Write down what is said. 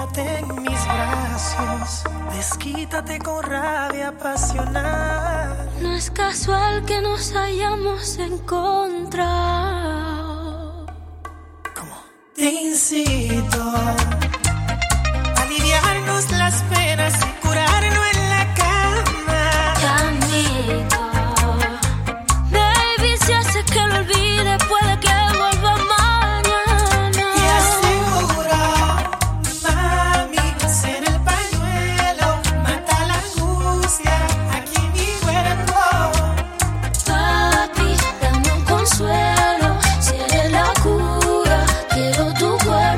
Quédate en mis brazos, desquítate con rabia apasional. No es casual que nos hayamos encontrado. ¿Cómo? Te incito a aliviarnos las penas